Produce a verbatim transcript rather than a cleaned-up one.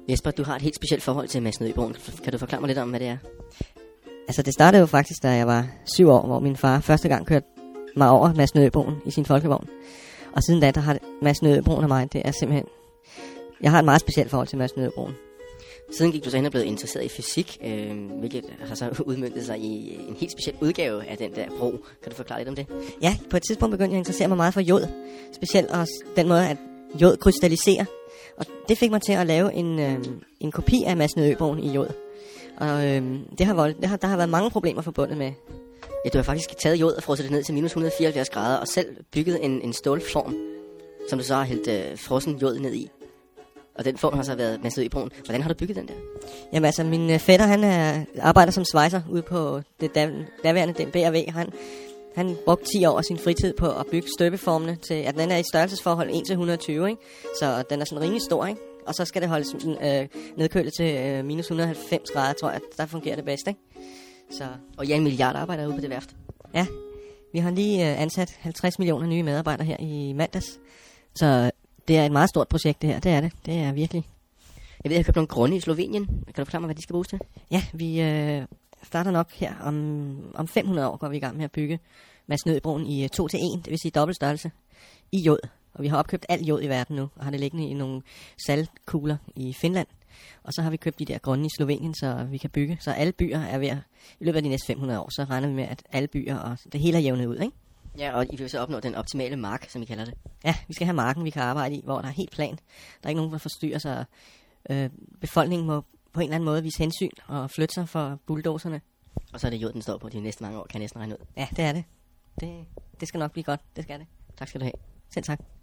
Jesper, du har et helt specielt forhold til Masnedøbroen. Kan du forklare mig lidt om, hvad det er? Altså, det startede jo faktisk, da jeg var syv år, hvor min far første gang kørte mig over Masnedøbroen i sin folkevogn. Og siden da, der har Masnedøbroen og mig, det er simpelthen... Jeg har et meget specielt forhold til Masnedøbroen. Siden gik du så hen og blevet interesseret i fysik, øh, hvilket har så udmøntet sig i en helt speciel udgave af den der bro. Kan du forklare lidt om det? Ja, på et tidspunkt begyndte jeg at interessere mig meget for jod. Specielt også den måde, at jod krystalliserer. Og det fik mig til at lave en, øh, en kopi af Masnedøbroen i jod. Og øh, det har voldt, det har, der har været mange problemer forbundet med. Ja, du har faktisk taget jod og frosset det ned til minus et hundrede og fireoghalvfjerds grader, og selv bygget en, en stålform, som du så har hældt øh, frossen jod ned i. Og den form har så været Masnedøbroen. Hvordan har du bygget den der? Jamen altså, min øh, fætter, han er, arbejder som svejser ude på det dav, daværende den B R V. Han, han brugte ti år af sin fritid på at bygge støbeformene til, at den er i størrelsesforhold en til et hundrede og tyve, ikke? Så den er sådan rimelig stor, ikke? Og så skal det holdes øh, nedkølet til øh, minus et hundrede og halvfems grader, tror jeg, der fungerer det bedst, ikke? Så. Og ja, en milliard arbejdere ude på det værft. Ja, vi har lige øh, ansat halvtreds millioner nye medarbejdere her i mandags. Så det er et meget stort projekt, det her. Det er det. Det er virkelig. Jeg ved, jeg har købt nogle grunde i Slovenien. Kan du forklare mig, hvad de skal bruges til? Ja, vi øh, starter nok her om, om fem hundrede år, går vi i gang med at bygge Masnedøbroen i to til en, det vil sige dobbelt størrelse, i jod. Og vi har opkøbt alt jod i verden nu, og har det liggende i nogle saltkugler i Finland. Og så har vi købt de der grunde i Slovenien, så vi kan bygge. Så alle byer er ved at, i løbet af de næste fem hundrede år, så regner vi med, at alle byer og det hele er jævnet ud, ikke? Ja, og I vil så opnå den optimale mark, som I kalder det. Ja, vi skal have marken, vi kan arbejde i, hvor der er helt plan. Der er ikke nogen, der forstyrrer sig. Øh, befolkningen må på en eller anden måde vise hensyn og flytte sig for bulldozerne. Og så er det jod, den står på de næste mange år, kan jeg næsten regne ud. Ja, det er det. det. Det skal nok blive godt, det skal det. Tak skal du have. Selv tak.